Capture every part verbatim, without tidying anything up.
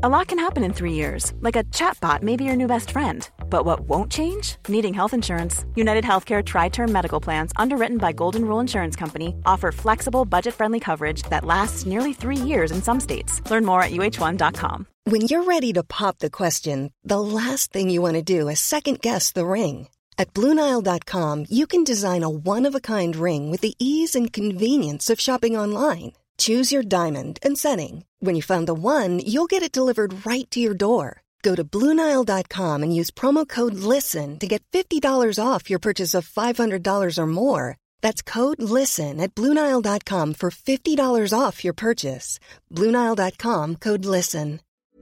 A lot can happen in three years, like a chatbot may be your new best friend. But what won't change? Needing health insurance. United Healthcare Tri-Term Medical Plans, underwritten by Golden Rule Insurance Company, offer flexible, budget-friendly coverage that lasts nearly three years in some states. Learn more at U H one dot com. When you're ready to pop the question, the last thing you want to do is second-guess the ring. At Blue Nile dot com, you can design a one-of-a-kind ring with the ease and convenience of shopping online. Choose your diamond and setting. When you find the one, you'll get it delivered right to your door. Go to Blue Nile dot com and use promo code LISTEN to get fifty dollars off your purchase of five hundred dollars or more. That's code LISTEN at Blue Nile dot com for fifty dollars off your purchase. Blue Nile dot com, code LISTEN.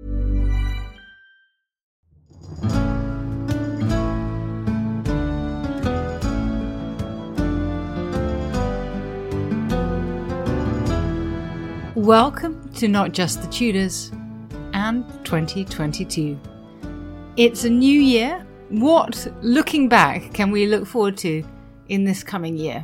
Welcome to Not Just the Tudors and twenty twenty-two. It's a new year. What, looking back, can we look forward to in this coming year?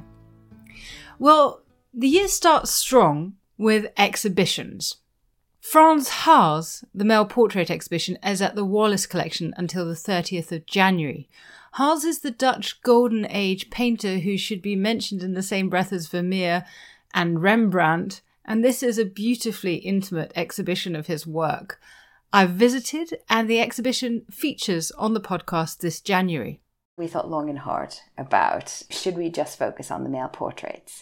Well, the year starts strong with exhibitions. Frans Hals, the male portrait exhibition, is at the Wallace Collection until the thirtieth of January. Hals is the Dutch Golden Age painter who should be mentioned in the same breath as Vermeer and Rembrandt, and this is a beautifully intimate exhibition of his work. I've visited, and the exhibition features on the podcast this January. We thought long and hard about, should we just focus on the male portraits?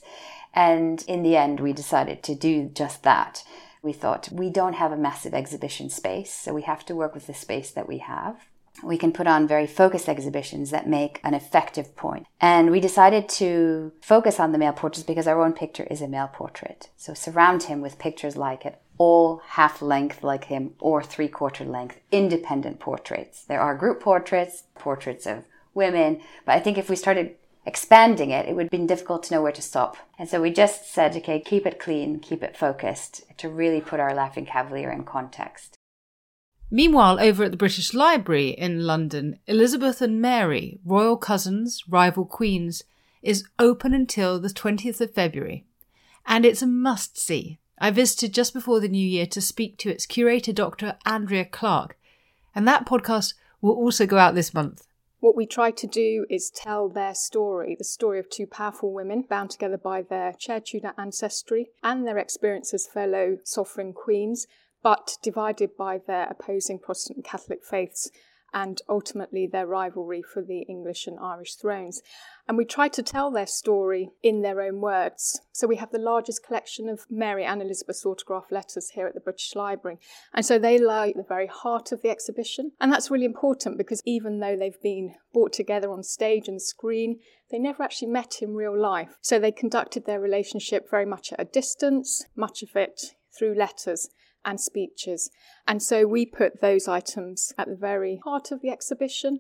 And in the end, we decided to do just that. We thought, we don't have a massive exhibition space, so we have to work with the space that we have. We can put on very focused exhibitions that make an effective point. And we decided to focus on the male portraits because our own picture is a male portrait. So surround him with pictures like it, all half length like him or three quarter length, independent portraits. There are group portraits, portraits of women, but I think if we started expanding it, it would have been difficult to know where to stop. And so we just said, okay, keep it clean, keep it focused, to really put our Laughing Cavalier in context. Meanwhile, over at the British Library in London, Elizabeth and Mary, royal cousins, rival queens, is open until the twentieth of February. And it's a must-see. I visited just before the new year to speak to its curator, Doctor Andrea Clark, and that podcast will also go out this month. What we try to do is tell their story, the story of two powerful women bound together by their shared Tudor ancestry and their experience as fellow sovereign queens, but divided by their opposing Protestant and Catholic faiths and ultimately their rivalry for the English and Irish thrones. And we try to tell their story in their own words. So we have the largest collection of Mary and Elizabeth's autograph letters here at the British Library. And so they lie at the very heart of the exhibition. And that's really important because even though they've been brought together on stage and screen, they never actually met in real life. So they conducted their relationship very much at a distance, much of it through letters and speeches. And so we put those items at the very heart of the exhibition.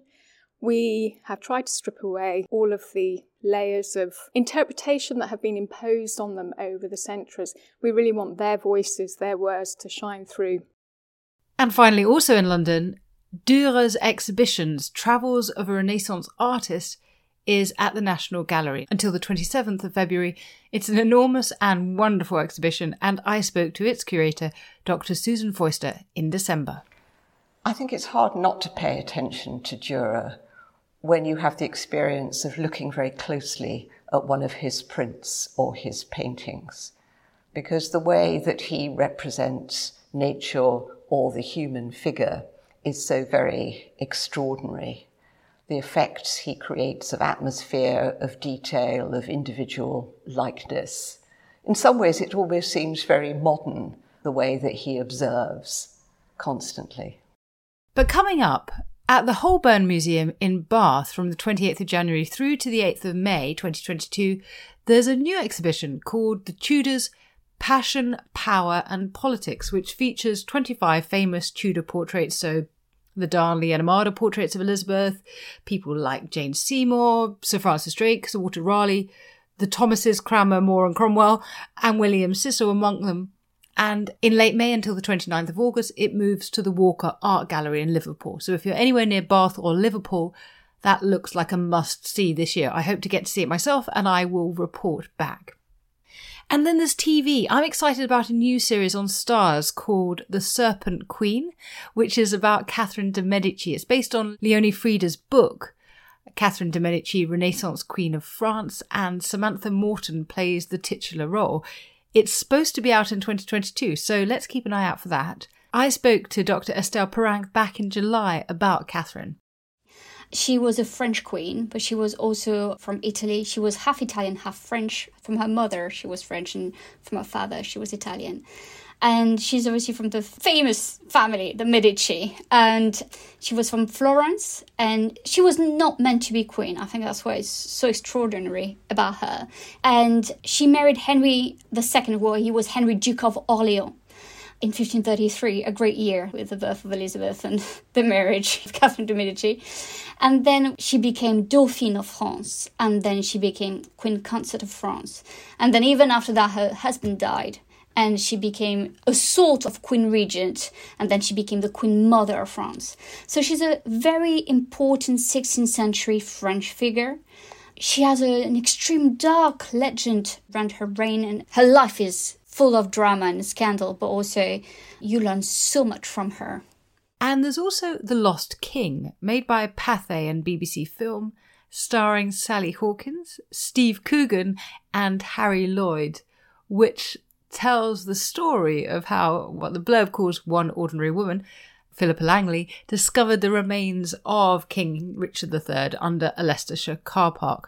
We have tried to strip away all of the layers of interpretation that have been imposed on them over the centuries. We really want their voices, their words to shine through. And finally, also in London, Dürer's exhibitions, Travels of a Renaissance Artist, is at the National Gallery until the twenty-seventh of February. It's an enormous and wonderful exhibition, and I spoke to its curator, Doctor Susan Foister, in December. I think it's hard not to pay attention to Dürer when you have the experience of looking very closely at one of his prints or his paintings, because the way that he represents nature or the human figure is so very extraordinary. The effects he creates of atmosphere, of detail, of individual likeness. In some ways, it almost seems very modern, the way that he observes constantly. But coming up, at the Holborn Museum in Bath from the twenty-eighth of January through to the eighth of May twenty twenty-two, there's a new exhibition called The Tudors, Passion, Power and Politics, which features twenty-five famous Tudor portraits, so the Darnley and Armada portraits of Elizabeth, people like Jane Seymour, Sir Francis Drake, Sir Walter Raleigh, the Thomases, Cranmer, More and Cromwell, and William Cecil among them. And in late May until the twenty-ninth of August, it moves to the Walker Art Gallery in Liverpool. So if you're anywhere near Bath or Liverpool, that looks like a must-see this year. I hope to get to see it myself, and I will report back. And then there's T V. I'm excited about a new series on Starz called The Serpent Queen, which is about Catherine de' Medici. It's based on Leone Frida's book, Catherine de' Medici, Renaissance Queen of France, and Samantha Morton plays the titular role. It's supposed to be out in twenty twenty-two, so let's keep an eye out for that. I spoke to Doctor Estelle Perrin back in July about Catherine. She was a French queen, but she was also from Italy. She was half Italian, half French. From her mother, she was French, and from her father, she was Italian. And she's obviously from the famous family, the Medici. And she was from Florence, and she was not meant to be queen. I think that's why it's so extraordinary about her. And she married Henry the Second, well, he was Henry, Duke of Orleans. In fifteen thirty-three, a great year with the birth of Elizabeth and the marriage of Catherine de' Medici. And then she became Dauphine of France, and then she became Queen Consort of France. And then even after that, her husband died, and she became a sort of Queen Regent, and then she became the Queen Mother of France. So she's a very important sixteenth century French figure. She has a, an extreme dark legend around her reign, and her life is full of drama and scandal, but also you learn so much from her. And there's also The Lost King, made by Pathé and B B C Film, starring Sally Hawkins, Steve Coogan and Harry Lloyd, which tells the story of how what the blurb calls one ordinary woman, Philippa Langley, discovered the remains of King Richard the Third under a Leicestershire car park.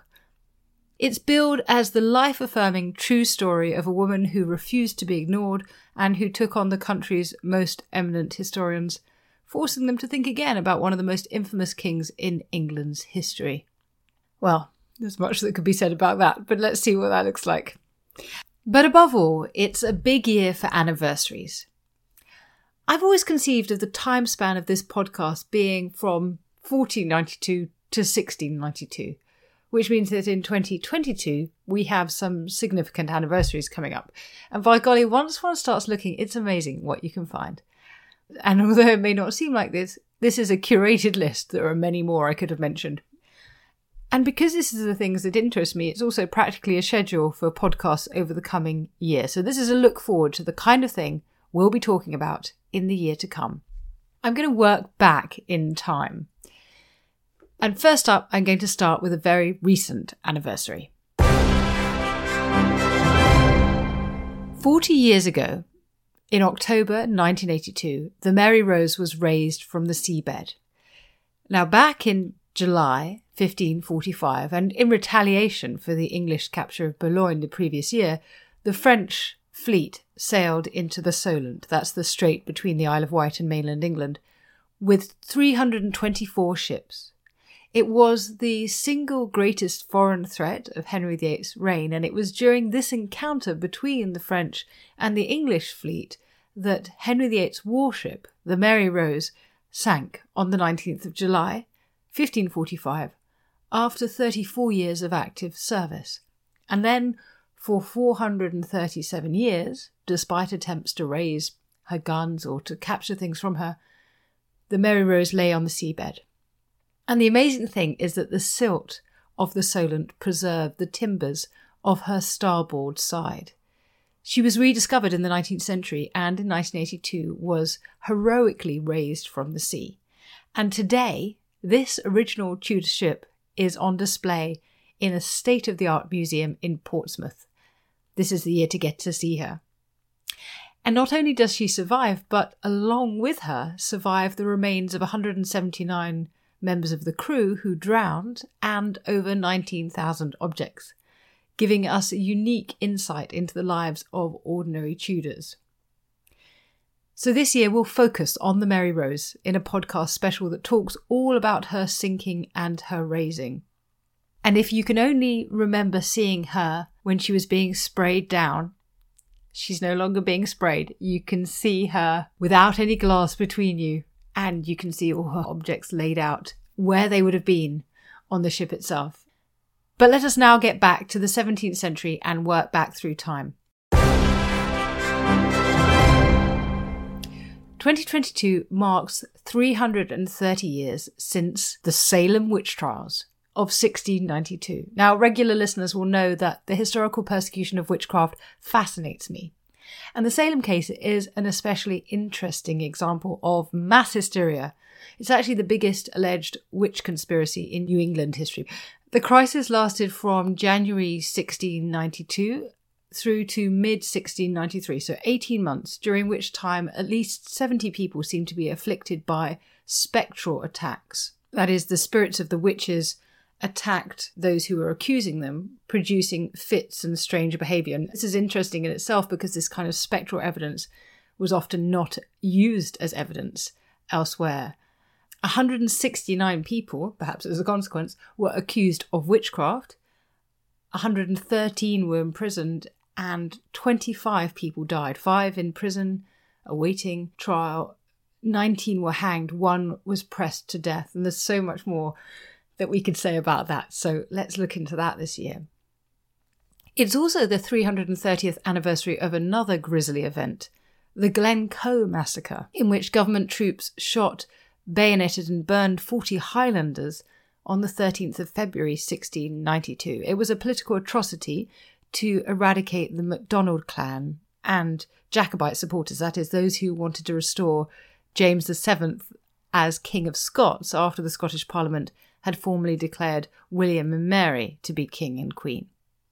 It's billed as the life-affirming true story of a woman who refused to be ignored and who took on the country's most eminent historians, forcing them to think again about one of the most infamous kings in England's history. Well, there's much that could be said about that, but let's see what that looks like. But above all, it's a big year for anniversaries. I've always conceived of the time span of this podcast being from fourteen ninety-two to sixteen ninety-two. Which means that in twenty twenty-two, we have some significant anniversaries coming up. And by golly, once one starts looking, it's amazing what you can find. And although it may not seem like this, this is a curated list. There are many more I could have mentioned. And because this is the things that interest me, it's also practically a schedule for podcasts over the coming year. So this is a look forward to the kind of thing we'll be talking about in the year to come. I'm going to work back in time. And first up, I'm going to start with a very recent anniversary. Forty years ago, in October nineteen eighty-two, the Mary Rose was raised from the seabed. Now, back in July fifteen forty-five, and in retaliation for the English capture of Boulogne the previous year, the French fleet sailed into the Solent, that's the strait between the Isle of Wight and mainland England, with three hundred twenty-four ships. It was the single greatest foreign threat of Henry the Eighth's reign, and it was during this encounter between the French and the English fleet that Henry the Eighth's warship, the Mary Rose, sank on the nineteenth of July, fifteen forty-five, after thirty-four years of active service. And then, for four hundred thirty-seven years, despite attempts to raise her guns or to capture things from her, the Mary Rose lay on the seabed. And the amazing thing is that the silt of the Solent preserved the timbers of her starboard side. She was rediscovered in the nineteenth century and in nineteen eighty-two was heroically raised from the sea. And today, this original Tudor ship is on display in a state-of-the-art museum in Portsmouth. This is the year to get to see her. And not only does she survive, but along with her survive the remains of one hundred seventy-nine members of the crew who drowned and over nineteen thousand objects, giving us a unique insight into the lives of ordinary Tudors. So this year we'll focus on the Mary Rose in a podcast special that talks all about her sinking and her raising. And if you can only remember seeing her when she was being sprayed down, she's no longer being sprayed. You can see her without any glass between you, and you can see all her objects laid out where they would have been on the ship itself. But let us now get back to the seventeenth century and work back through time. twenty twenty-two marks three hundred thirty years since the Salem witch trials of sixteen ninety-two. Now, regular listeners will know that the historical persecution of witchcraft fascinates me. And the Salem case is an especially interesting example of mass hysteria. It's actually the biggest alleged witch conspiracy in New England history. The crisis lasted from January sixteen ninety-two through to mid sixteen ninety-three, so eighteen months, during which time at least seventy people seemed to be afflicted by spectral attacks. That is, the spirits of the witches attacked those who were accusing them, producing fits and strange behaviour. And this is interesting in itself because this kind of spectral evidence was often not used as evidence elsewhere. one hundred sixty-nine people, perhaps as a consequence, were accused of witchcraft, one hundred thirteen were imprisoned, and twenty-five people died. Five in prison, awaiting trial. nineteen were hanged. One was pressed to death. And there's so much more that we could say about that. So let's look into that this year. It's also the three hundred thirtieth anniversary of another grisly event, the Glencoe massacre, in which government troops shot, bayoneted and burned forty Highlanders on the thirteenth of February sixteen ninety-two. It was a political atrocity to eradicate the MacDonald clan and Jacobite supporters, that is, those who wanted to restore James the Seventh as King of Scots after the Scottish Parliament had formally declared William and Mary to be King and Queen.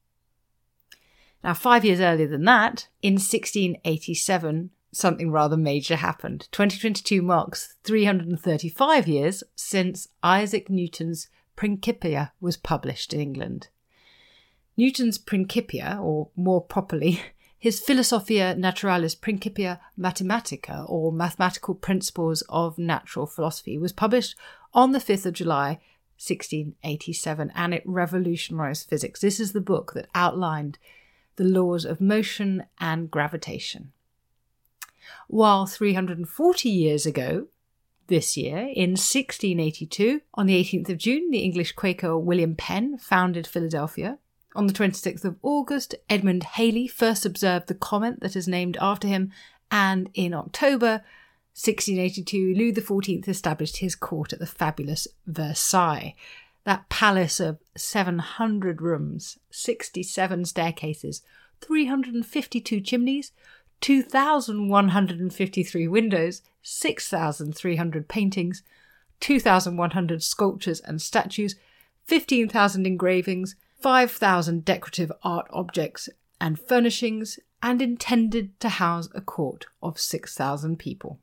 Now, five years earlier than that, in sixteen eighty-seven, something rather major happened. twenty twenty-two marks three hundred thirty-five years since Isaac Newton's Principia was published in England. Newton's Principia, or more properly, his Philosophia Naturalis Principia Mathematica, or Mathematical Principles of Natural Philosophy, was published on the fifth of July sixteen eighty-seven, and it revolutionised physics. This is the book that outlined the laws of motion and gravitation. While three hundred forty years ago, this year, in sixteen eighty-two, on the eighteenth of June, the English Quaker William Penn founded Philadelphia. On the twenty-sixth of August, Edmund Halley first observed the comet that is named after him, and in October sixteen eighty-two, Louis the fourteenth established his court at the fabulous Versailles. That palace of seven hundred rooms, sixty-seven staircases, three hundred fifty-two chimneys, two thousand one hundred fifty-three windows, six thousand three hundred paintings, two thousand one hundred sculptures and statues, fifteen thousand engravings, five thousand decorative art objects and furnishings, and intended to house a court of six thousand people.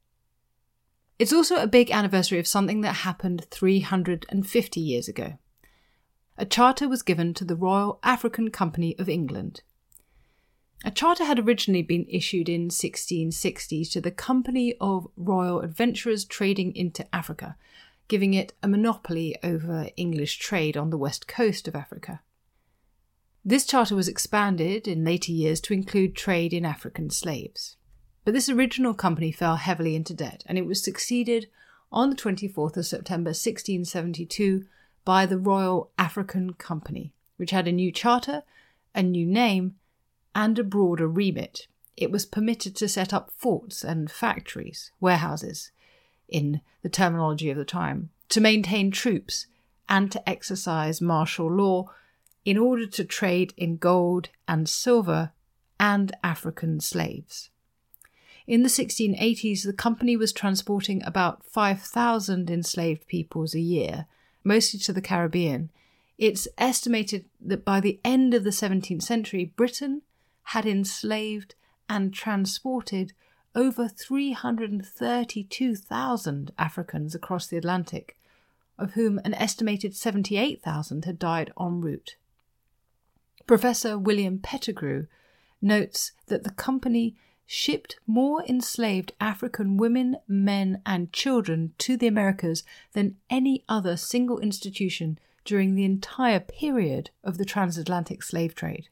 It's also a big anniversary of something that happened three hundred fifty years ago. A charter was given to the Royal African Company of England. A charter had originally been issued in sixteen sixty to the Company of Royal Adventurers trading into Africa, giving it a monopoly over English trade on the west coast of Africa. This charter was expanded in later years to include trade in African slaves. But this original company fell heavily into debt, and it was succeeded on the twenty-fourth of September sixteen seventy-two by the Royal African Company, which had a new charter, a new name, and a broader remit. It was permitted to set up forts and factories, warehouses, in the terminology of the time, to maintain troops and to exercise martial law in order to trade in gold and silver and African slaves. In the sixteen eighties, the company was transporting about five thousand enslaved peoples a year, mostly to the Caribbean. It's estimated that by the end of the seventeenth century, Britain had enslaved and transported over three hundred thirty-two thousand Africans across the Atlantic, of whom an estimated seventy-eight thousand had died en route. Professor William Pettigrew notes that the company shipped more enslaved African women, men, and children to the Americas than any other single institution during the entire period of the transatlantic slave trade.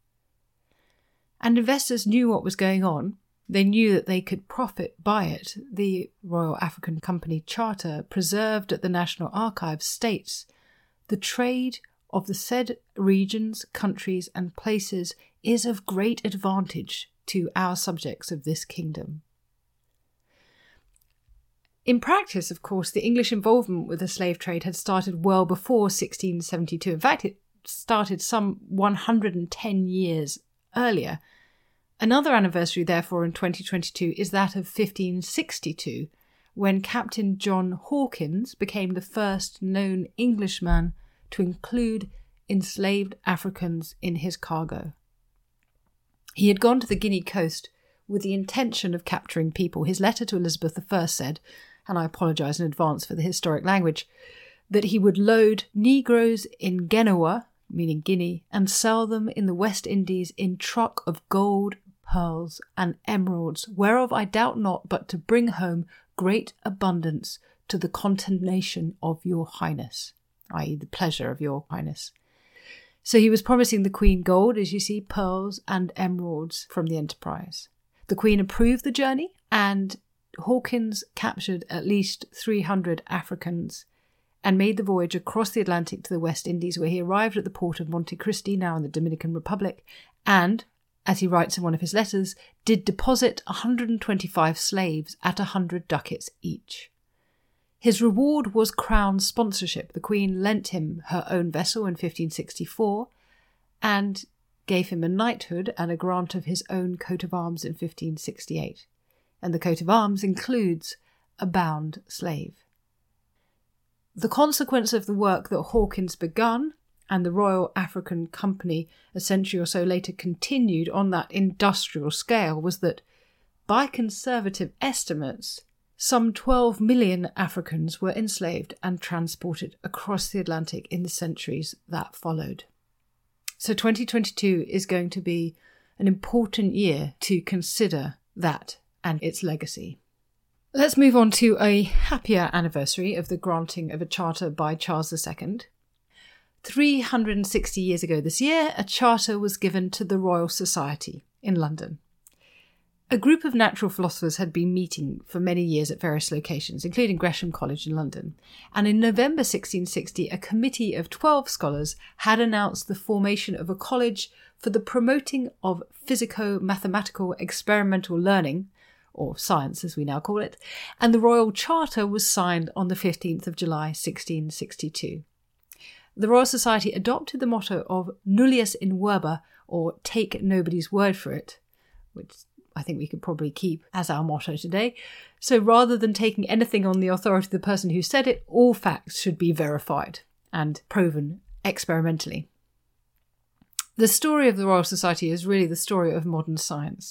And investors knew what was going on. They knew that they could profit by it. The Royal African Company Charter, preserved at the National Archives, states, "The trade of the said regions, countries, and places is of great advantage to our subjects of this kingdom." In practice, of course, the English involvement with the slave trade had started well before sixteen seventy-two. In fact, it started some one hundred ten years earlier. Another anniversary, therefore, in twenty twenty-two is that of fifteen sixty-two, when Captain John Hawkins became the first known Englishman to include enslaved Africans in his cargo. He had gone to the Guinea coast with the intention of capturing people. His letter to Elizabeth the First said, and I apologise in advance for the historic language, that he would load Negroes in Genoa, meaning Guinea, and sell them in the West Indies in truck of gold, pearls, and emeralds, whereof I doubt not but to bring home great abundance to the contemnation of your highness, that is the pleasure of your highness. So he was promising the Queen gold, as you see, pearls and emeralds from the enterprise. The Queen approved the journey, and Hawkins captured at least three hundred Africans and made the voyage across the Atlantic to the West Indies, where he arrived at the port of Monte Cristi, now in the Dominican Republic, and, as he writes in one of his letters, did deposit one hundred twenty-five slaves at one hundred ducats each. His reward was Crown sponsorship. The Queen lent him her own vessel in fifteen sixty-four and gave him a knighthood and a grant of his own coat of arms in fifteen sixty-eight. And the coat of arms includes a bound slave. The consequence of the work that Hawkins begun and the Royal African Company a century or so later continued on that industrial scale was that, by conservative estimates, some twelve million Africans were enslaved and transported across the Atlantic in the centuries that followed. So twenty twenty-two is going to be an important year to consider that and its legacy. Let's move on to a happier anniversary of the granting of a charter by Charles the Second. three hundred sixty years ago this year, a charter was given to the Royal Society in London. A group of natural philosophers had been meeting for many years at various locations, including Gresham College in London, and in November sixteen sixty, a committee of twelve scholars had announced the formation of a college for the promoting of physico-mathematical experimental learning, or science as we now call it, and the Royal Charter was signed on the fifteenth of July sixteen sixty-two. The Royal Society adopted the motto of nullius in verba, or take nobody's word for it, which I think we could probably keep as our motto today. So rather than taking anything on the authority of the person who said it, all facts should be verified and proven experimentally. The story of the Royal Society is really the story of modern science.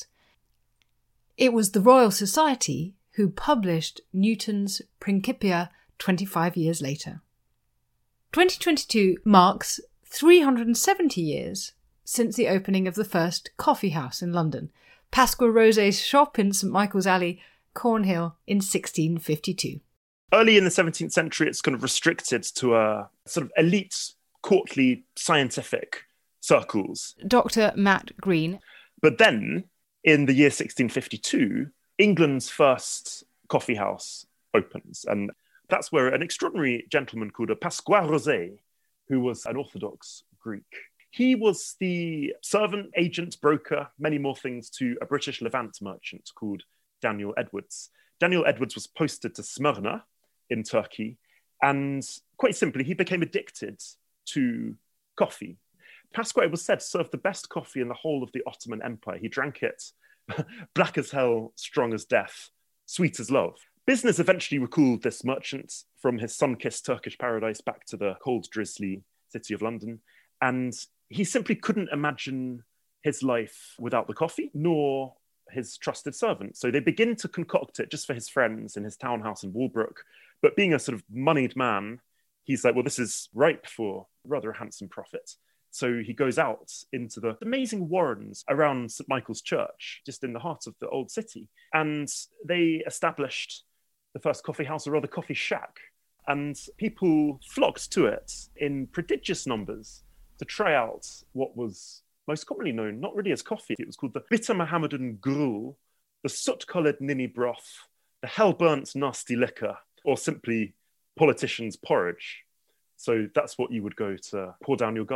It was the Royal Society who published Newton's Principia twenty-five years later. twenty twenty-two marks three hundred seventy years since the opening of the first coffee house in London, Pasqua Rosé's shop in St Michael's Alley, Cornhill, in sixteen fifty-two. Early in the seventeenth century, it's kind of restricted to a sort of elite, courtly, scientific circles. Doctor Matt Green. But then, in the year sixteen fifty-two, England's first coffee house opens. And that's where an extraordinary gentleman called Pasqua Rosé, who was an Orthodox Greek, he was the servant, agent, broker, many more things to a British Levant merchant called Daniel Edwards. Daniel Edwards was posted to Smyrna in Turkey, and quite simply, he became addicted to coffee. Pasqua, it was said, served the best coffee in the whole of the Ottoman Empire. He drank it black as hell, strong as death, sweet as love. Business eventually recalled this merchant from his sun-kissed Turkish paradise back to the cold, drizzly city of London, and he simply couldn't imagine his life without the coffee, nor his trusted servant. So they begin to concoct it just for his friends in his townhouse in Walbrook. But being a sort of moneyed man, he's like, well, this is ripe for rather a handsome profit. So he goes out into the amazing warrens around St Michael's Church, just in the heart of the old city. And they established the first coffee house, or rather coffee shack. And people flocked to it in prodigious numbers to try out what was most commonly known, not really as coffee. It was called the bitter Mohammedan gruel, the soot-coloured ninny broth, the hell-burnt nasty liquor, or simply politicians' porridge. So that's what you would go to pour down your gullet.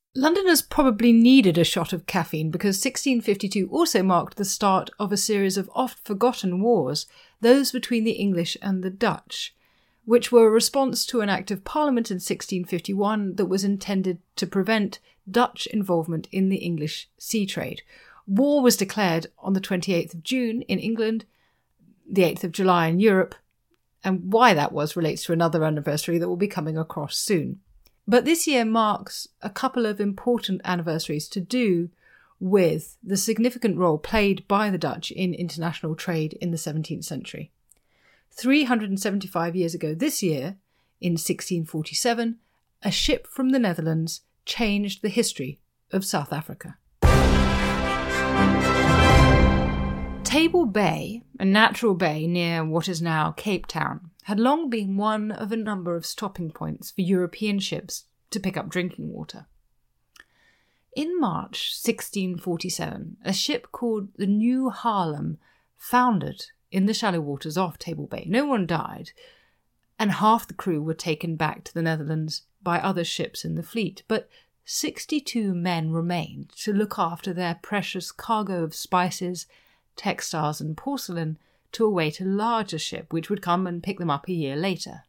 Londoners probably needed a shot of caffeine because sixteen fifty-two also marked the start of a series of oft-forgotten wars, those between the English and the Dutch, which were a response to an Act of Parliament in sixteen fifty-one that was intended to prevent Dutch involvement in the English sea trade. War was declared on the twenty-eighth of June in England, the eighth of July in Europe, and why that was relates to another anniversary that we'll be coming across soon. But this year marks a couple of important anniversaries to do with the significant role played by the Dutch in international trade in the seventeenth century. three hundred seventy-five years ago this year, in sixteen forty-seven, a ship from the Netherlands changed the history of South Africa. Table Bay, a natural bay near what is now Cape Town, had long been one of a number of stopping points for European ships to pick up drinking water. In March sixteen forty-seven, a ship called the New Haarlem foundered in the shallow waters off Table Bay. No one died, and half the crew were taken back to the Netherlands by other ships in the fleet, but sixty-two men remained to look after their precious cargo of spices, textiles and porcelain to await a larger ship which would come and pick them up a year later.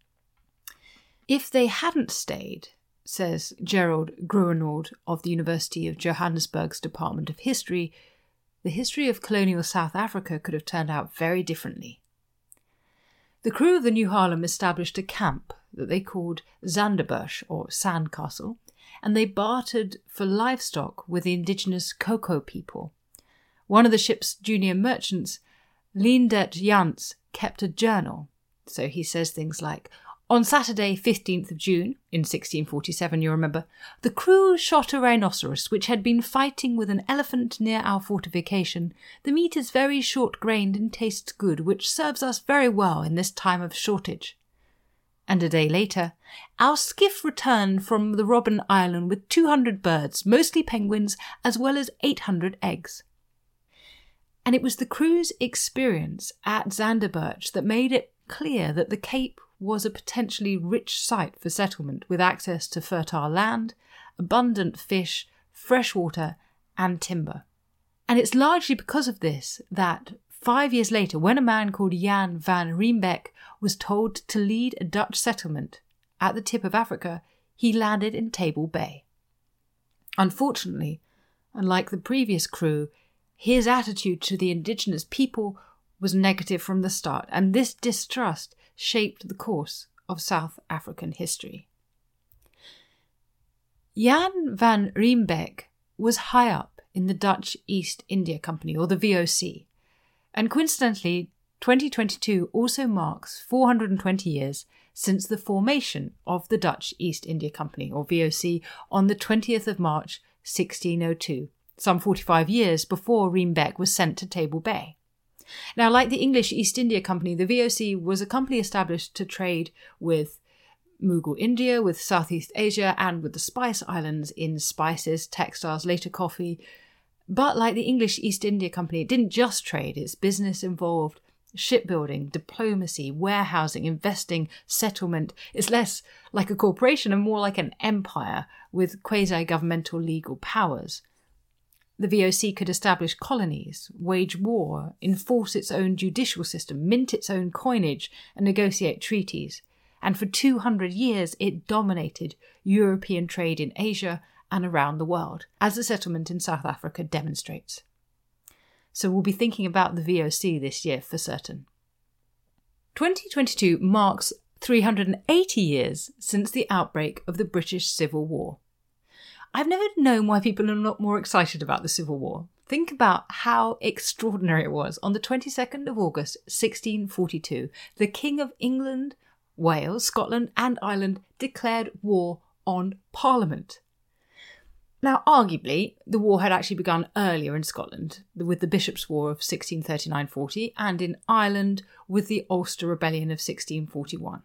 If they hadn't stayed, says Gerald Gruenord of the University of Johannesburg's Department of History, the history of colonial South Africa could have turned out very differently. The crew of the New Haarlem established a camp that they called Zanderbush, or Sandcastle, and they bartered for livestock with the indigenous Coco people. One of the ship's junior merchants, Leendert Jans, kept a journal. So he says things like, on Saturday, fifteenth of June, in sixteen forty-seven, you remember, the crew shot a rhinoceros which had been fighting with an elephant near our fortification. The meat is very short-grained and tastes good, which serves us very well in this time of shortage. And a day later, our skiff returned from the Robben Island with two hundred birds, mostly penguins, as well as eight hundred eggs. And it was the crew's experience at Zanderbush that made it clear that the Cape was a potentially rich site for settlement with access to fertile land, abundant fish, fresh water and timber. And it's largely because of this that five years later, when a man called Jan van Riebeeck was told to lead a Dutch settlement at the tip of Africa, he landed in Table Bay. Unfortunately, unlike the previous crew, his attitude to the indigenous people was negative from the start, and this distrust shaped the course of South African history. Jan van Riebeeck was high up in the Dutch East India Company, or the V O C, and coincidentally, twenty twenty-two also marks four hundred twenty years since the formation of the Dutch East India Company, or V O C, on the twentieth of March sixteen oh two. Some forty-five years before Riebeeck was sent to Table Bay. Now, like the English East India Company, the V O C was a company established to trade with Mughal India, with Southeast Asia, and with the Spice Islands in spices, textiles, later coffee. But like the English East India Company, it didn't just trade. Its business involved shipbuilding, diplomacy, warehousing, investing, settlement. It's less like a corporation and more like an empire with quasi-governmental legal powers. The V O C could establish colonies, wage war, enforce its own judicial system, mint its own coinage, and negotiate treaties. And for two hundred years it dominated European trade in Asia and around the world, as the settlement in South Africa demonstrates. So we'll be thinking about the V O C this year for certain. twenty twenty-two marks three hundred eighty years since the outbreak of the British Civil War. I've never known why people are not more excited about the Civil War. Think about how extraordinary it was. On the twenty-second of August, sixteen forty-two, the King of England, Wales, Scotland and Ireland declared war on Parliament. Now, arguably, the war had actually begun earlier in Scotland, with the Bishops' War of sixteen thirty-nine forty, and in Ireland with the Ulster Rebellion of sixteen forty-one.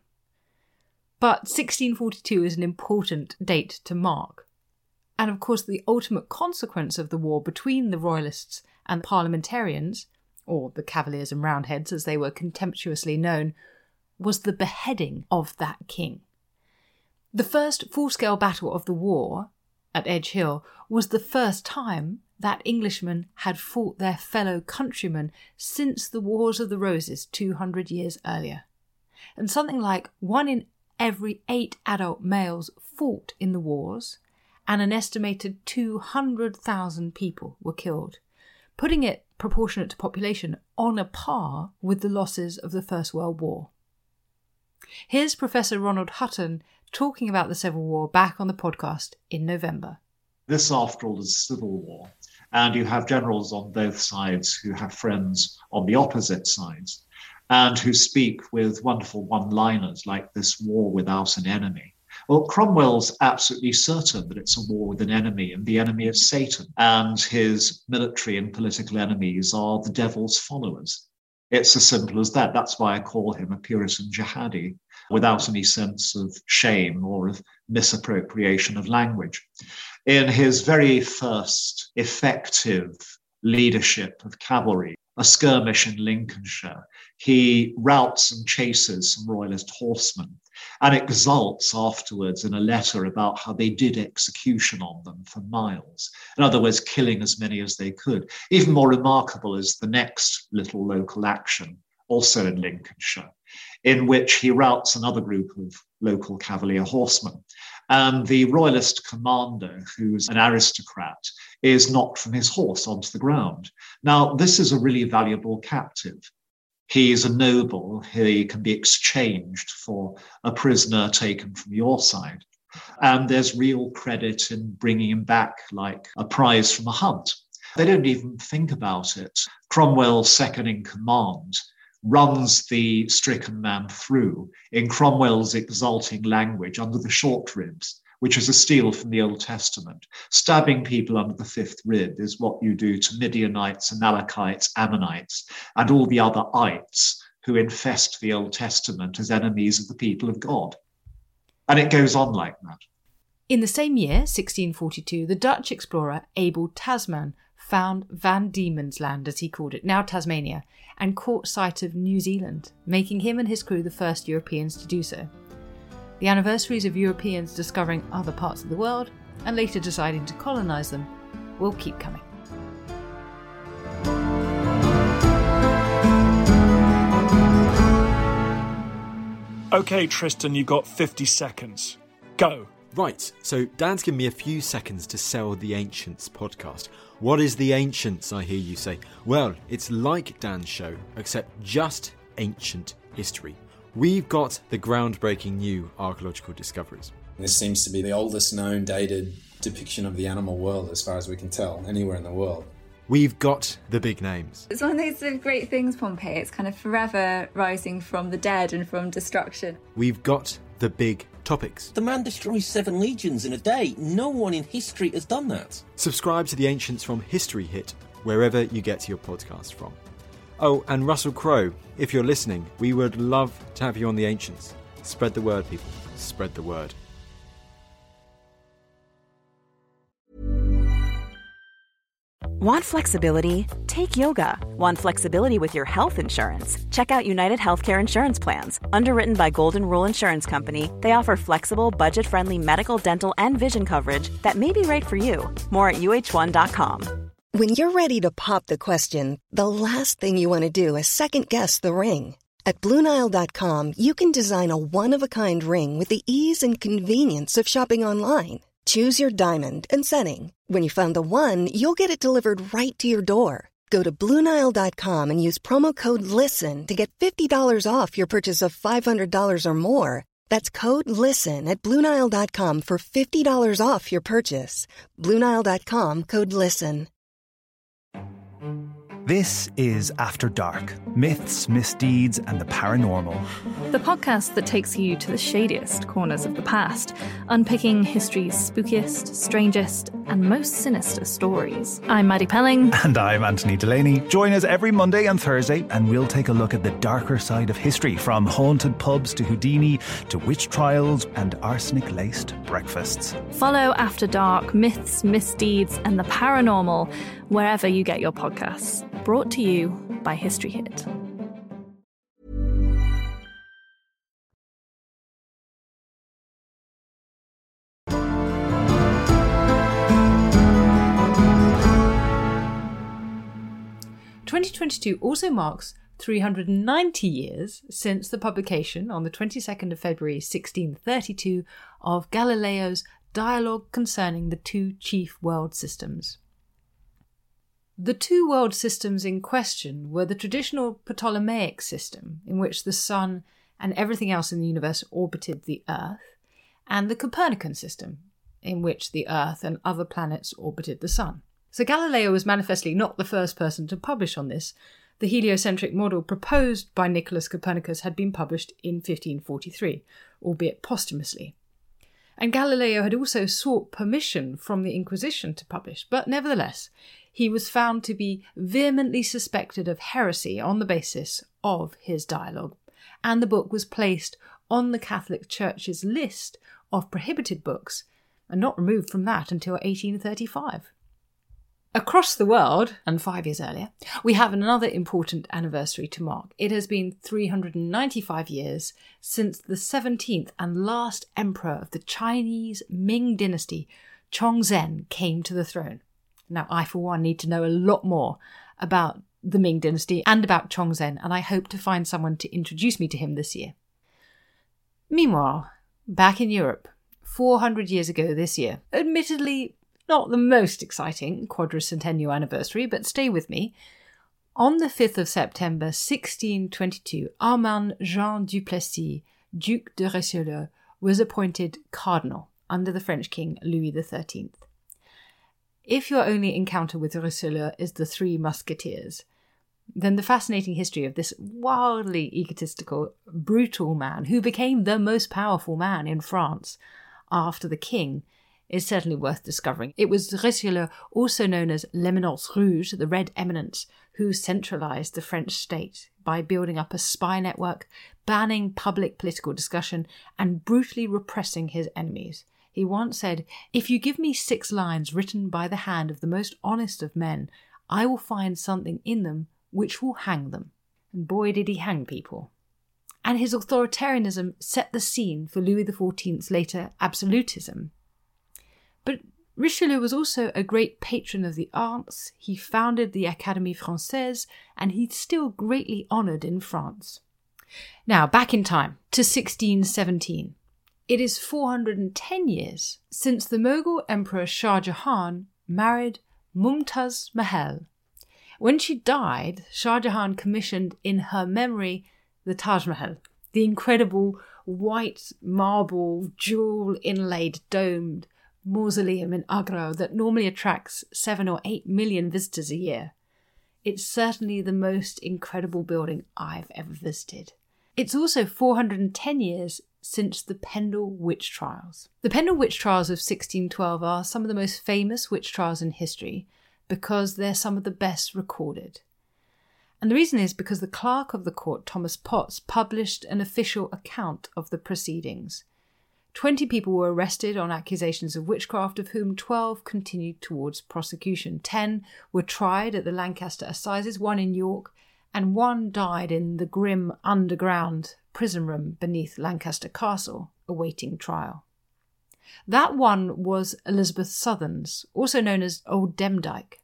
But sixteen forty-two is an important date to mark. And of course, the ultimate consequence of the war between the Royalists and the Parliamentarians, or the Cavaliers and Roundheads as they were contemptuously known, was the beheading of that king. The first full-scale battle of the war, at Edge Hill was the first time that Englishmen had fought their fellow countrymen since the Wars of the Roses two hundred years earlier. And something like one in every eight adult males fought in the wars, and an estimated two hundred thousand people were killed, putting it, proportionate to population, on a par with the losses of the First World War. Here's Professor Ronald Hutton talking about the Civil War back on the podcast in November. This, after all, is a civil war, and you have generals on both sides who have friends on the opposite sides, and who speak with wonderful one-liners like this war without an enemy. Well, Cromwell's absolutely certain that it's a war with an enemy, and the enemy is Satan, and his military and political enemies are the devil's followers. It's as simple as that. That's why I call him a Puritan jihadi, without any sense of shame or of misappropriation of language. In his very first effective leadership of cavalry, a skirmish in Lincolnshire, he routs and chases some royalist horsemen and exults afterwards in a letter about how they did execution on them for miles. In other words, killing as many as they could. Even more remarkable is the next little local action, also in Lincolnshire, in which he routs another group of local cavalier horsemen. And the royalist commander, who's an aristocrat, is knocked from his horse onto the ground. Now, this is a really valuable captive. He is a noble. He can be exchanged for a prisoner taken from your side. And there's real credit in bringing him back like a prize from a hunt. They don't even think about it. Cromwell's second in command runs the stricken man through in Cromwell's exulting language under the short ribs, which is a steal from the Old Testament. Stabbing people under the fifth rib is what you do to Midianites, Amalekites, Ammonites, and all the other ites who infest the Old Testament as enemies of the people of God. And it goes on like that. In the same year, sixteen forty-two, the Dutch explorer Abel Tasman found Van Diemen's Land, as he called it, now Tasmania, and caught sight of New Zealand, making him and his crew the first Europeans to do so. The anniversaries of Europeans discovering other parts of the world and later deciding to colonise them will keep coming. OK, Tristan, you've got fifty seconds. Go. Right, so Dan's given me a few seconds to sell the Ancients podcast. What is the Ancients, I hear you say? Well, it's like Dan's show, except just ancient history. We've got the groundbreaking new archaeological discoveries. This seems to be the oldest known dated depiction of the animal world, as far as we can tell, anywhere in the world. We've got the big names. It's one of those great things, Pompeii. It's kind of forever rising from the dead and from destruction. We've got the big topics. The man destroys seven legions in a day. No one in history has done that. Subscribe to the Ancients from History Hit, wherever you get your podcast from. Oh, and Russell Crowe, if you're listening, we would love to have you on the Ancients. Spread the word, people. Spread the word. Want flexibility? Take yoga. Want flexibility with your health insurance? Check out United Healthcare Insurance Plans. Underwritten by Golden Rule Insurance Company, they offer flexible, budget-friendly medical, dental, and vision coverage that may be right for you. More at U H one dot com. When you're ready to pop the question, the last thing you want to do is second-guess the ring. At Blue Nile dot com, you can design a one-of-a-kind ring with the ease and convenience of shopping online. Choose your diamond and setting. When you find the one, you'll get it delivered right to your door. Go to Blue Nile dot com and use promo code LISTEN to get fifty dollars off your purchase of five hundred dollars or more. That's code LISTEN at Blue Nile dot com for fifty dollars off your purchase. Blue Nile dot com, code LISTEN. This is After Dark, myths, misdeeds, and the paranormal. The podcast that takes you to the shadiest corners of the past, unpicking history's spookiest, strangest, and most sinister stories. I'm Maddie Pelling. And I'm Anthony Delaney. Join us every Monday and Thursday, and we'll take a look at the darker side of history, from haunted pubs to Houdini, to witch trials and arsenic-laced breakfasts. Follow After Dark, myths, misdeeds, and the paranormal wherever you get your podcasts. Brought to you by History Hit. twenty twenty-two also marks three hundred ninety years since the publication on the twenty-second of February sixteen thirty-two of Galileo's Dialogue Concerning the Two Chief World Systems. The two world systems in question were the traditional Ptolemaic system, in which the Sun and everything else in the universe orbited the Earth, and the Copernican system, in which the Earth and other planets orbited the Sun. So Galileo was manifestly not the first person to publish on this. The heliocentric model proposed by Nicholas Copernicus had been published in fifteen forty-three, albeit posthumously. And Galileo had also sought permission from the Inquisition to publish, but nevertheless, he was found to be vehemently suspected of heresy on the basis of his dialogue, and the book was placed on the Catholic Church's list of prohibited books, and not removed from that until eighteen thirty-five. Across the world, and five years earlier, we have another important anniversary to mark. It has been three hundred ninety-five years since the seventeenth and last emperor of the Chinese Ming dynasty, Chongzhen, came to the throne. Now, I, for one, need to know a lot more about the Ming dynasty and about Chongzhen, and I hope to find someone to introduce me to him this year. Meanwhile, back in Europe, four hundred years ago this year, admittedly not the most exciting quadricentennial anniversary, but stay with me. On the fifth of September sixteen twenty-two, Armand Jean Duplessis, Duc de Richelieu, was appointed cardinal under the French king Louis the thirteenth. If your only encounter with Richelieu is the Three Musketeers, then the fascinating history of this wildly egotistical, brutal man who became the most powerful man in France after the king is certainly worth discovering. It was Richelieu, also known as l'Eminence Rouge, the Red Eminence, who centralised the French state by building up a spy network, banning public political discussion, and brutally repressing his enemies. He once said, "If you give me six lines written by the hand of the most honest of men, I will find something in them which will hang them." And boy, did he hang people. And his authoritarianism set the scene for Louis the fourteenth's later absolutism. But Richelieu was also a great patron of the arts. He founded the Académie Française, and he's still greatly honoured in France. Now, back in time, to sixteen seventeen. It is four hundred ten years since the Mughal Emperor Shah Jahan married Mumtaz Mahal. When she died, Shah Jahan commissioned in her memory the Taj Mahal, the incredible white marble, jewel-inlaid, domed mausoleum in Agra that normally attracts seven or eight million visitors a year. It's certainly the most incredible building I've ever visited. It's also four hundred ten years since the Pendle witch trials. The Pendle witch trials of sixteen twelve are some of the most famous witch trials in history because they're some of the best recorded. And the reason is because the clerk of the court, Thomas Potts, published an official account of the proceedings. Twenty people were arrested on accusations of witchcraft, of whom twelve continued towards prosecution. Ten were tried at the Lancaster Assizes, one in York, and one died in the grim underground prison room beneath Lancaster Castle, awaiting trial. That one was Elizabeth Southerns, also known as Old Demdike.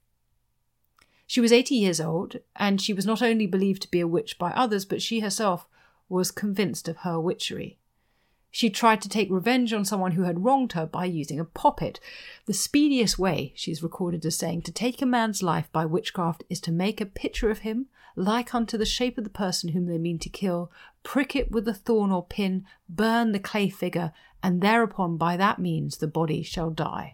She was eighty years old, and she was not only believed to be a witch by others, but she herself was convinced of her witchery. She tried to take revenge on someone who had wronged her by using a poppet. The speediest way, she's recorded as saying, to take a man's life by witchcraft is to make a picture of him, like unto the shape of the person whom they mean to kill, prick it with a thorn or pin, burn the clay figure, and thereupon by that means the body shall die.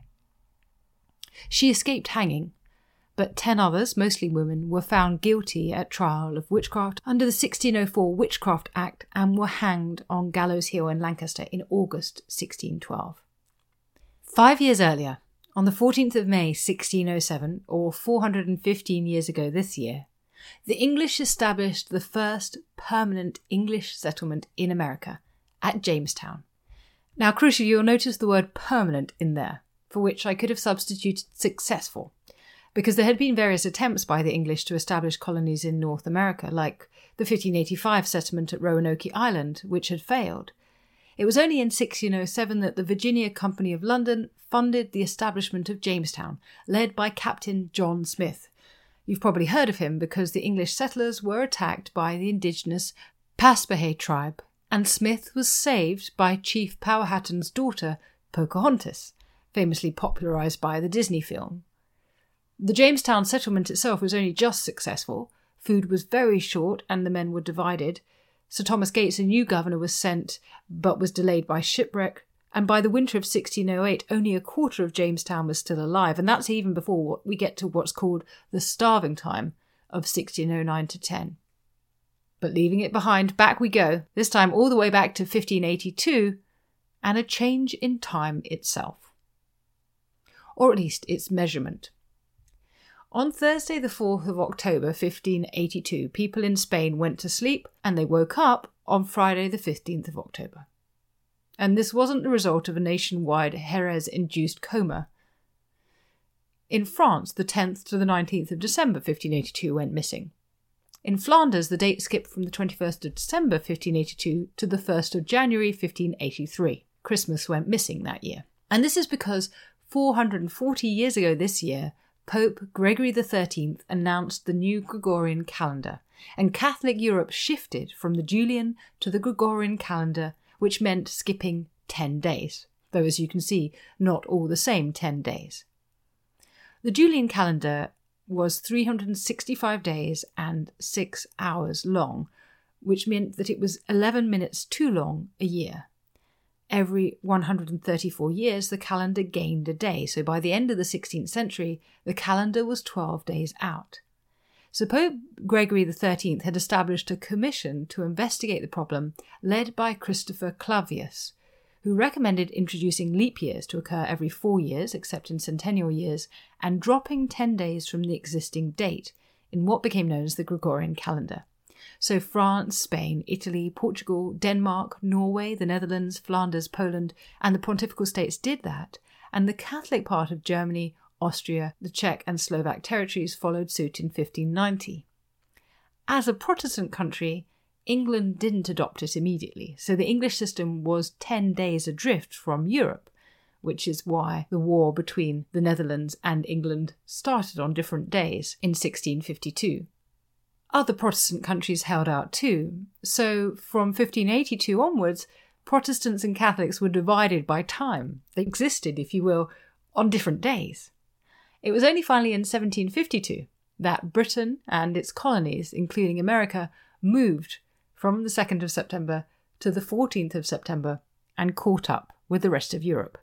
She escaped hanging, but ten others, mostly women, were found guilty at trial of witchcraft under the sixteen oh four Witchcraft Act and were hanged on Gallows Hill in Lancaster in August sixteen twelve. Five years earlier, on the fourteenth of May sixteen oh seven, or four hundred fifteen years ago this year, the English established the first permanent English settlement in America, at Jamestown. Now, crucially, you'll notice the word permanent in there, for which I could have substituted successful, because there had been various attempts by the English to establish colonies in North America, like the fifteen eighty-five settlement at Roanoke Island, which had failed. It was only in sixteen oh seven that the Virginia Company of London funded the establishment of Jamestown, led by Captain John Smith. You've probably heard of him because the English settlers were attacked by the indigenous Paspahegh tribe, and Smith was saved by Chief Powhatan's daughter, Pocahontas, famously popularised by the Disney film. The Jamestown settlement itself was only just successful. Food was very short and the men were divided. Sir Thomas Gates, a new governor, was sent but was delayed by shipwreck, and by the winter of sixteen oh eight only a quarter of Jamestown was still alive, and that's even before we get to what's called the starving time of sixteen oh nine to ten. But leaving it behind, back we go, this time all the way back to fifteen eighty-two, and a change in time itself. Or at least its measurement. On Thursday the fourth of October fifteen eighty-two, people in Spain went to sleep and they woke up on Friday the fifteenth of October. And this wasn't the result of a nationwide Jerez-induced coma. In France, the tenth to the nineteenth of December fifteen eighty-two went missing. In Flanders, the date skipped from the twenty-first of December fifteen eighty-two to the first of January fifteen eighty-three. Christmas went missing that year. And this is because four hundred forty years ago this year, Pope Gregory the thirteenth announced the new Gregorian calendar, and Catholic Europe shifted from the Julian to the Gregorian calendar, which meant skipping ten days, though as you can see, not all the same ten days. The Julian calendar was three hundred sixty-five days and six hours long, which meant that it was eleven minutes too long a year. Every one hundred thirty-four years, the calendar gained a day, so by the end of the sixteenth century, the calendar was twelve days out. So Pope Gregory the thirteenth had established a commission to investigate the problem, led by Christopher Clavius, who recommended introducing leap years to occur every four years, except in centennial years, and dropping ten days from the existing date in what became known as the Gregorian calendar. So France, Spain, Italy, Portugal, Denmark, Norway, the Netherlands, Flanders, Poland, and the Pontifical States did that, and the Catholic part of Germany, Austria, the Czech and Slovak territories followed suit in fifteen ninety. As a Protestant country, England didn't adopt it immediately, so the English system was ten days adrift from Europe, which is why the war between the Netherlands and England started on different days in sixteen fifty-two. Other Protestant countries held out too, so from fifteen eighty-two onwards, Protestants and Catholics were divided by time. They existed, if you will, on different days. It was only finally in seventeen fifty-two that Britain and its colonies, including America, moved from the second of September to the fourteenth of September and caught up with the rest of Europe.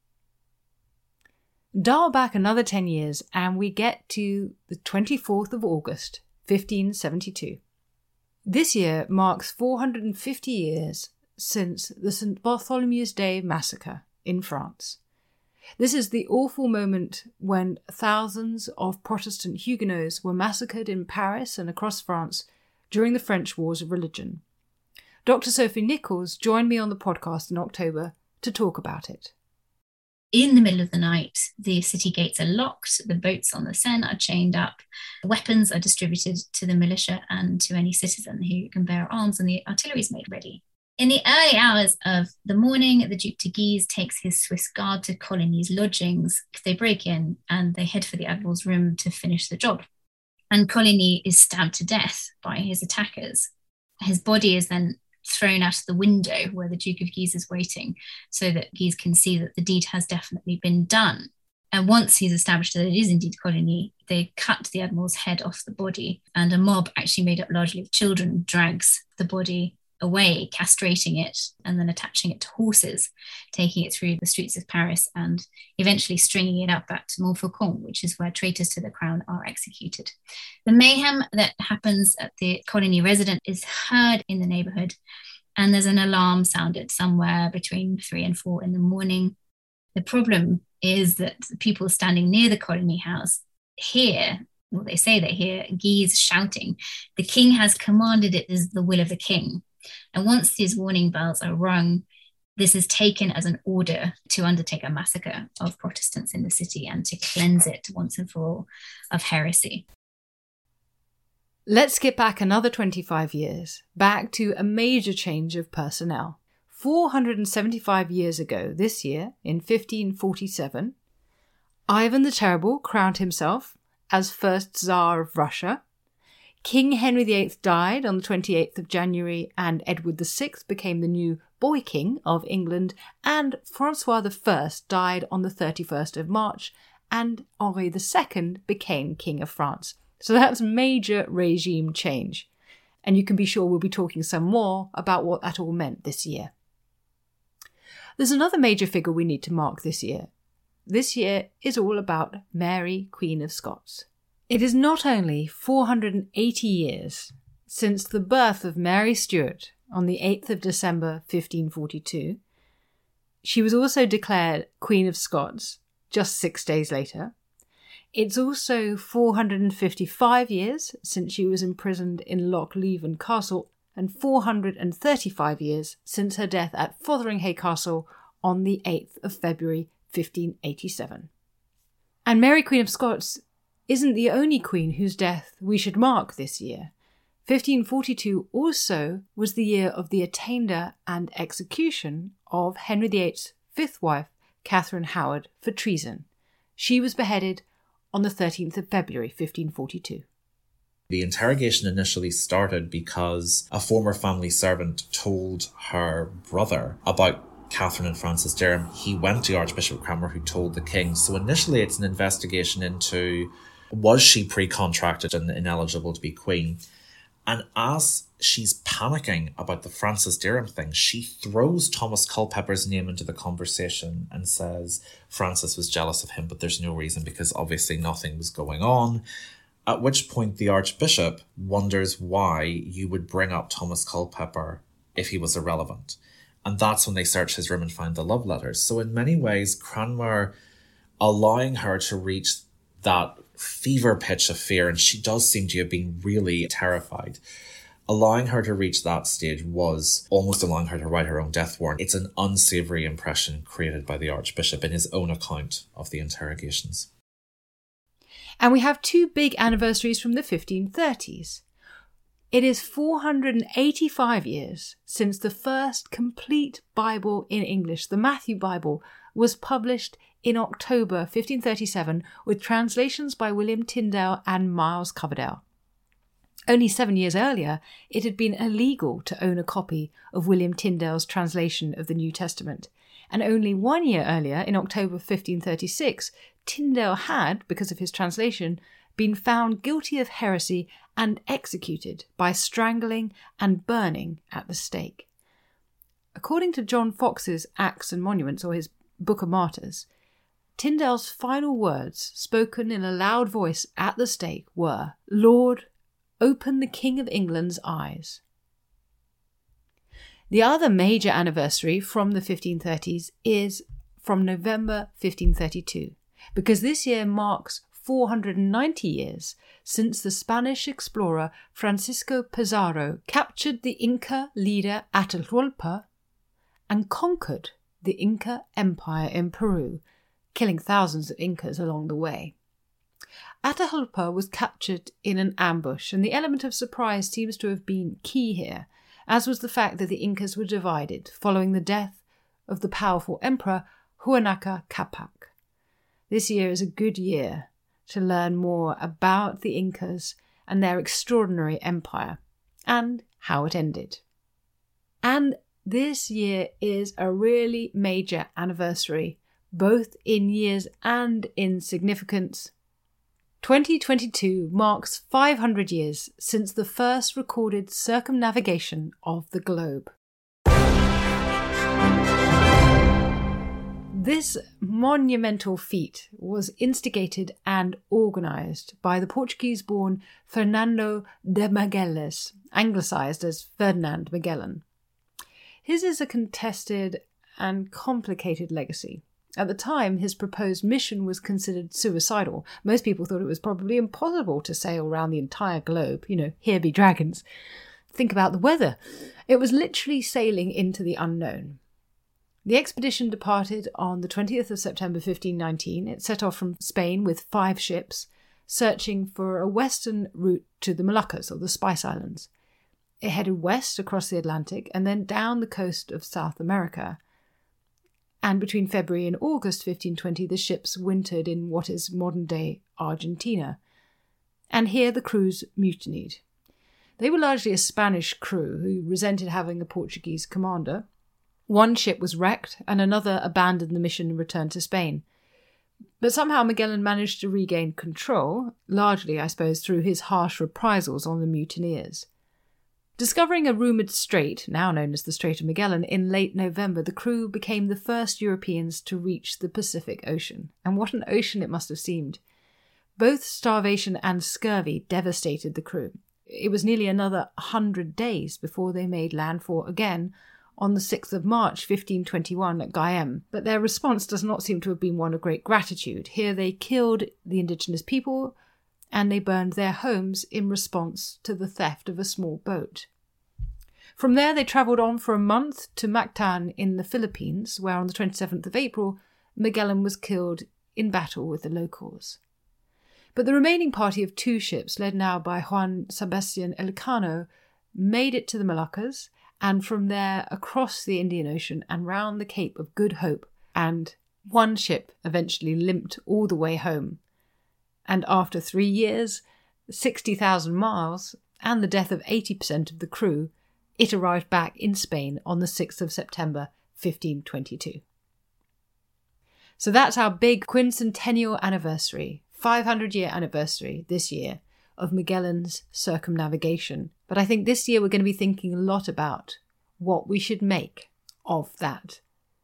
Dial back another ten years and we get to the twenty-fourth of August, fifteen seventy-two. This year marks four hundred fifty years since the Saint Bartholomew's Day massacre in France. This is the awful moment when thousands of Protestant Huguenots were massacred in Paris and across France during the French Wars of Religion. Doctor Sophie Nichols joined me on the podcast in October to talk about it. In the middle of the night, the city gates are locked, the boats on the Seine are chained up, weapons are distributed to the militia and to any citizen who can bear arms, and the artillery is made ready. In the early hours of the morning, the Duc de Guise takes his Swiss guard to Coligny's lodgings. They break in and they head for the Admiral's room to finish the job. And Coligny is stabbed to death by his attackers. His body is then thrown out of the window where the Duke of Guise is waiting, so that Guise can see that the deed has definitely been done. And once he's established that it is indeed Coligny, they cut the Admiral's head off the body, and a mob, actually made up largely of children, drags the body away, castrating it and then attaching it to horses, taking it through the streets of Paris and eventually stringing it up at Montfaucon, which is where traitors to the crown are executed. The mayhem that happens at the Coligny residence is heard in the neighbourhood, and there's an alarm sounded somewhere between three and four in the morning. The problem is that the people standing near the Coligny house hear, well, they say they hear Guise shouting, "The king has commanded, it is the will of the king." And once these warning bells are rung, this is taken as an order to undertake a massacre of Protestants in the city and to cleanse it once and for all of heresy. Let's skip back another twenty-five years, back to a major change of personnel. four hundred seventy-five years ago this year, in fifteen forty-seven, Ivan the Terrible crowned himself as first Tsar of Russia. King Henry the Eighth died on the twenty-eighth of January, and Edward the Sixth became the new boy king of England, and Francois the First died on the thirty-first of March, and Henri the Second became King of France. So that's major regime change. And you can be sure we'll be talking some more about what that all meant this year. There's another major figure we need to mark this year. This year is all about Mary, Queen of Scots. It is not only four hundred eighty years since the birth of Mary Stuart on the eighth of December fifteen forty-two. She was also declared Queen of Scots just six days later. It's also four hundred fifty-five years since she was imprisoned in Loch Leven Castle, and four hundred thirty-five years since her death at Fotheringhay Castle on the eighth of February fifteen eighty-seven. And Mary, Queen of Scots, isn't the only queen whose death we should mark this year. fifteen forty-two also was the year of the attainder and execution of Henry the Eighth's fifth wife, Catherine Howard, for treason. She was beheaded on the thirteenth of February fifteen forty-two. The interrogation initially started because a former family servant told her brother about Catherine and Francis Derham. He went to Archbishop Cranmer, who told the king. So initially it's an investigation into, was she pre-contracted and ineligible to be queen? And as she's panicking about the Francis Derham thing, she throws Thomas Culpeper's name into the conversation and says Francis was jealous of him, but there's no reason because obviously nothing was going on. At which point the Archbishop wonders why you would bring up Thomas Culpeper if he was irrelevant. And that's when they search his room and find the love letters. So in many ways, Cranmer allowing her to reach that fever pitch of fear, and she does seem to have been really terrified, allowing her to reach that stage was almost allowing her to write her own death warrant. It's an unsavoury impression created by the Archbishop in his own account of the interrogations. And we have two big anniversaries from the fifteen thirties. It is four hundred eighty-five years since the first complete Bible in English, the Matthew Bible, was published in October fifteen thirty-seven with translations by William Tyndale and Miles Coverdale. Only seven years earlier, it had been illegal to own a copy of William Tyndale's translation of the New Testament. And only one year earlier, in October fifteen thirty-six, Tyndale had, because of his translation, been found guilty of heresy and executed by strangling and burning at the stake. According to John Fox's Acts and Monuments, or his Book of Martyrs, Tyndale's final words, spoken in a loud voice at the stake, were, "Lord, open the King of England's eyes." The other major anniversary from the fifteen thirties is from November fifteen thirty-two, because this year marks four hundred ninety years since the Spanish explorer Francisco Pizarro captured the Inca leader Atahualpa and conquered the Inca Empire in Peru, killing thousands of Incas along the way. Atahualpa was captured in an ambush, and the element of surprise seems to have been key here, as was the fact that the Incas were divided following the death of the powerful emperor Huayna Capac. This year is a good year to learn more about the Incas and their extraordinary empire, and how it ended. And this year is a really major anniversary, both in years and in significance. twenty twenty-two marks five hundred years since the first recorded circumnavigation of the globe. This monumental feat was instigated and organised by the Portuguese-born Fernando de Magalhães, anglicised as Ferdinand Magellan. His is a contested and complicated legacy. At the time, his proposed mission was considered suicidal. Most people thought it was probably impossible to sail around the entire globe. You know, here be dragons. Think about the weather. It was literally sailing into the unknown. The expedition departed on the twentieth of September fifteen nineteen. It set off from Spain with five ships, searching for a western route to the Moluccas, or the Spice Islands. It headed west across the Atlantic and then down the coast of South America. And between February and August fifteen twenty, the ships wintered in what is modern-day Argentina. and here the crews mutinied. They were largely a Spanish crew who resented having a Portuguese commander. One ship was wrecked and another abandoned the mission and returned to Spain. But somehow Magellan managed to regain control, largely, I suppose, through his harsh reprisals on the mutineers. Discovering a rumoured strait, now known as the Strait of Magellan, in late November, the crew became the first Europeans to reach the Pacific Ocean. And what an ocean it must have seemed. Both starvation and scurvy devastated the crew. It was nearly another hundred days before they made landfall again on the sixth of March fifteen twenty-one at Guyam. But their response does not seem to have been one of great gratitude. Here they killed the indigenous people and they burned their homes in response to the theft of a small boat. From there they travelled on for a month to Mactan in the Philippines, where on the twenty-seventh of April Magellan was killed in battle with the locals. But the remaining party of two ships, led now by Juan Sebastian Elcano, made it to the Moluccas, and from there across the Indian Ocean and round the Cape of Good Hope, and one ship eventually limped all the way home. And after three years, sixty thousand miles, and the death of eighty percent of the crew, it arrived back in Spain on the sixth of September fifteen twenty-two. So that's our big quincentennial anniversary, five hundred year anniversary this year of Magellan's circumnavigation. But I think this year we're going to be thinking a lot about what we should make of that.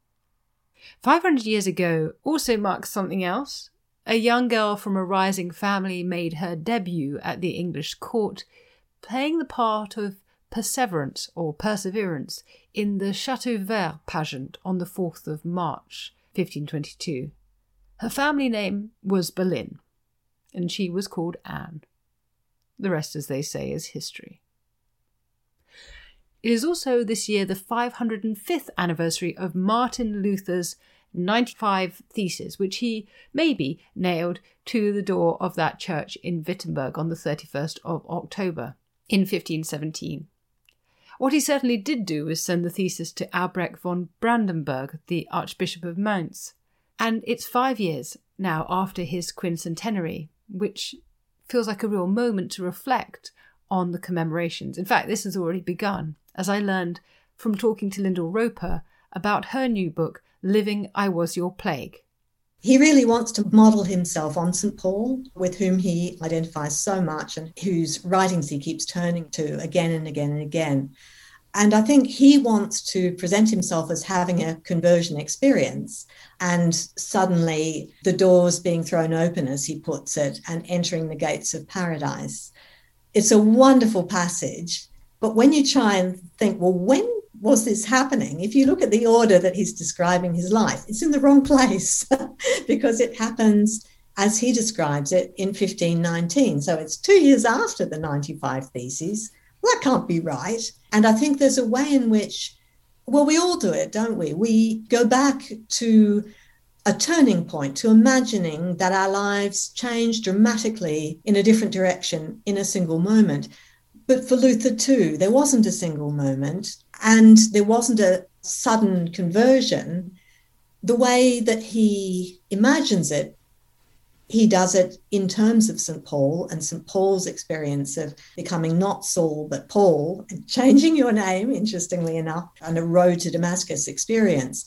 five hundred years ago also marks something else. A young girl from a rising family made her debut at the English court, playing the part of Perseverance or Perseverance in the Chateau Vert pageant on the fourth of March fifteen twenty-two. Her family name was Boleyn, and she was called Anne. The rest, as they say, is history. It is also this year the five hundred fifth anniversary of Martin Luther's ninety-five Theses, which he maybe nailed to the door of that church in Wittenberg on the thirty-first of October in fifteen seventeen. What he certainly did do was send the thesis to Albrecht von Brandenburg, the Archbishop of Mainz. And it's five years now after his quincentenary, which feels like a real moment to reflect on the commemorations. In fact, this has already begun, as I learned from talking to Lyndall Roper about her new book, Living I Was Your Plague. He really wants to model himself on Saint Paul, with whom he identifies so much and whose writings he keeps turning to again and again and again. And I think he wants to present himself as having a conversion experience and suddenly the doors being thrown open, as he puts it, and entering the gates of paradise. It's a wonderful passage. But when you try and think, well, when was this happening? If you look at the order that he's describing his life, it's in the wrong place because it happens, as he describes it, in fifteen nineteen. So it's two years after the ninety-five Theses. Well, that can't be right. And I think there's a way in which, well, we all do it, don't we? We go back to a turning point, to imagining that our lives change dramatically in a different direction in a single moment. But for Luther too, there wasn't a single moment and there wasn't a sudden conversion. The way that he imagines it, he does it in terms of Saint Paul and Saint Paul's experience of becoming not Saul but Paul, and changing your name, interestingly enough, and a road to Damascus experience.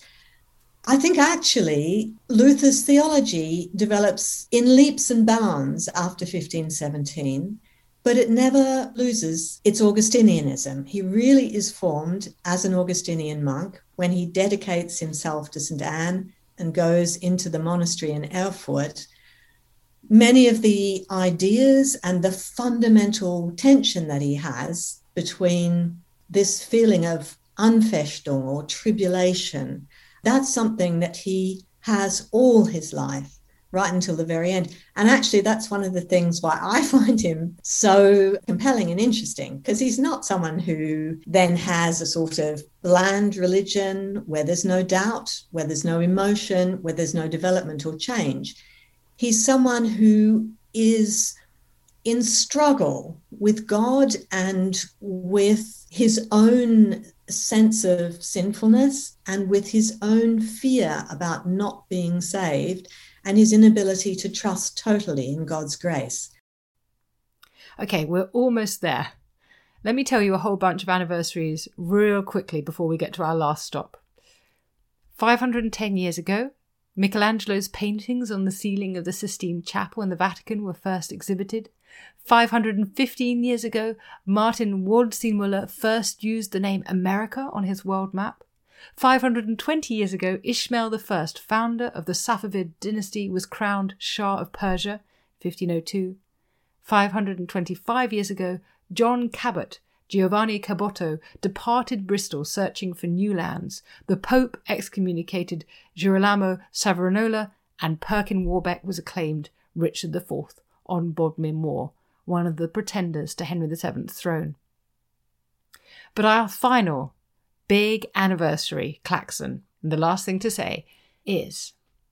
I think actually Luther's theology develops in leaps and bounds after fifteen seventeen, but it never loses its Augustinianism. He really is formed as an Augustinian monk when he dedicates himself to Saint Anne and goes into the monastery in Erfurt. Many of the ideas and the fundamental tension that he has between this feeling of Anfechtung or tribulation, that's something that he has all his life, right until the very end. And actually, that's one of the things why I find him so compelling and interesting, because he's not someone who then has a sort of bland religion where there's no doubt, where there's no emotion, where there's no development or change. He's someone who is in struggle with God and with his own sense of sinfulness and with his own fear about not being saved and his inability to trust totally in God's grace. Okay, we're almost there. Let me tell you a whole bunch of anniversaries real quickly before we get to our last stop. five hundred ten years ago, Michelangelo's paintings on the ceiling of the Sistine Chapel in the Vatican were first exhibited. five hundred fifteen years ago, Martin Waldseemüller first used the name America on his world map. five hundred twenty years ago, Ismail the First, founder of the Safavid dynasty, was crowned Shah of Persia, fifteen oh two. five hundred twenty-five years ago, John Cabot, Giovanni Caboto, departed Bristol searching for new lands. The Pope excommunicated Girolamo Savonarola, and Perkin Warbeck was acclaimed Richard the Fourth on Bodmin Moor, one of the pretenders to Henry the Seventh's throne. But our final big anniversary klaxon, and the last thing to say, is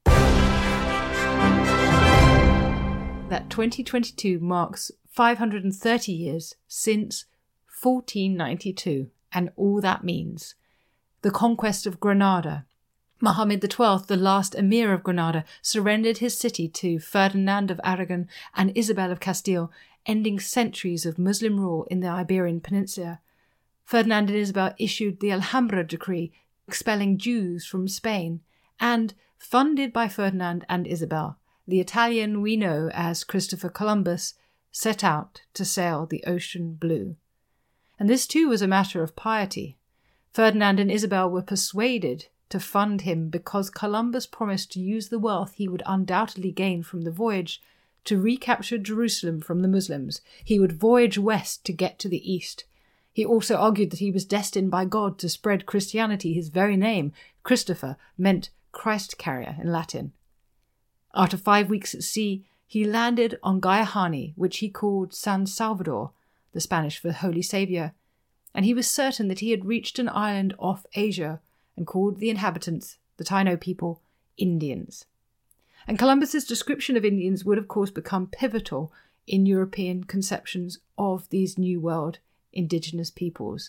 that twenty twenty-two marks five hundred thirty years since fourteen ninety-two, and all that means. The conquest of Granada. Mohammed the Twelfth, the last emir of Granada, surrendered his city to Ferdinand of Aragon and Isabel of Castile, ending centuries of Muslim rule in the Iberian Peninsula. Ferdinand and Isabel issued the Alhambra decree, expelling Jews from Spain, and, funded by Ferdinand and Isabel, the Italian we know as Christopher Columbus set out to sail the ocean blue. And this too was a matter of piety. Ferdinand and Isabel were persuaded to fund him because Columbus promised to use the wealth he would undoubtedly gain from the voyage to recapture Jerusalem from the Muslims. He would voyage west to get to the east. He also argued that he was destined by God to spread Christianity. His very name, Christopher, meant Christ carrier in Latin. After five weeks at sea, he landed on Gayahani, which he called San Salvador, the Spanish for Holy Saviour, and he was certain that he had reached an island off Asia and called the inhabitants, the Taino people, Indians. And Columbus's description of Indians would of course become pivotal in European conceptions of these New World indigenous peoples.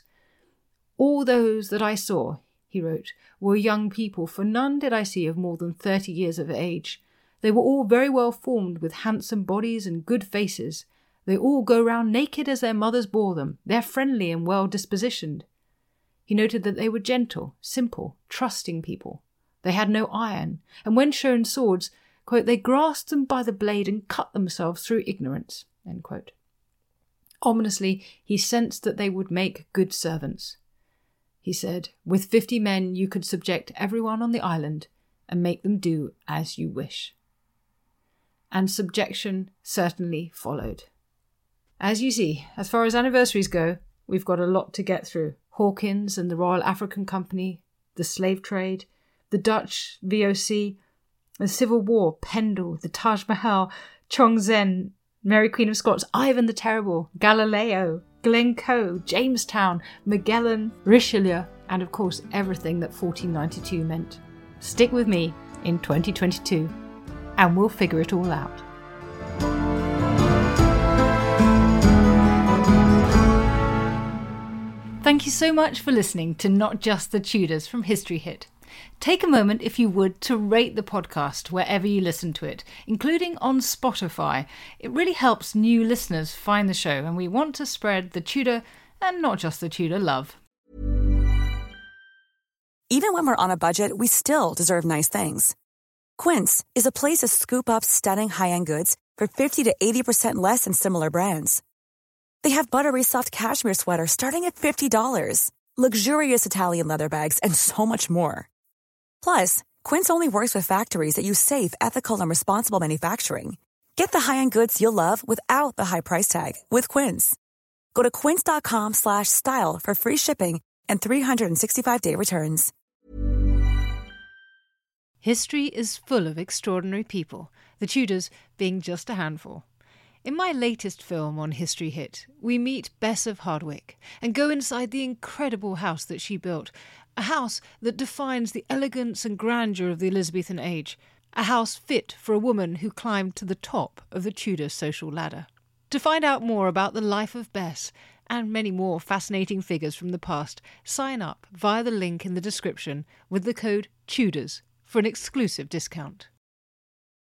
All those that I saw, he wrote, were young people, for none did I see of more than thirty years of age. They were all very well formed, with handsome bodies and good faces. They all go round naked as their mothers bore them. They're friendly and well dispositioned. He noted that they were gentle, simple, trusting people. They had no iron, and when shown swords, quote, they grasped them by the blade and cut themselves through ignorance, end quote. Ominously, he sensed that they would make good servants. He said, with fifty men you could subject everyone on the island and make them do as you wish. And subjection certainly followed. As you see, as far as anniversaries go, we've got a lot to get through. Hawkins and the Royal African Company, the slave trade, the Dutch V O C, the Civil War, Pendle, the Taj Mahal, Chongzhen, Mary Queen of Scots, Ivan the Terrible, Galileo, Glencoe, Jamestown, Magellan, Richelieu, and of course everything that fourteen ninety-two meant. Stick with me in twenty twenty-two and we'll figure it all out. Thank you so much for listening to Not Just the Tudors from History Hit. Take a moment, if you would, to rate the podcast wherever you listen to it, including on Spotify. It really helps new listeners find the show, and we want to spread the Tudor, and not just the Tudor, love. Even when we're on a budget, we still deserve nice things. Quince is a place to scoop up stunning high-end goods for fifty to eighty percent less than similar brands. They have buttery soft cashmere sweaters starting at fifty dollars, luxurious Italian leather bags, and so much more. Plus, Quince only works with factories that use safe, ethical, and responsible manufacturing. Get the high-end goods you'll love without the high price tag with Quince. Go to quince.com slash style for free shipping and three sixty-five day returns. History is full of extraordinary people, the Tudors being just a handful. In my latest film on History Hit, we meet Bess of Hardwick and go inside the incredible house that she built, a house that defines the elegance and grandeur of the Elizabethan age, a house fit for a woman who climbed to the top of the Tudor social ladder. To find out more about the life of Bess and many more fascinating figures from the past, sign up via the link in the description with the code TUDORS for an exclusive discount.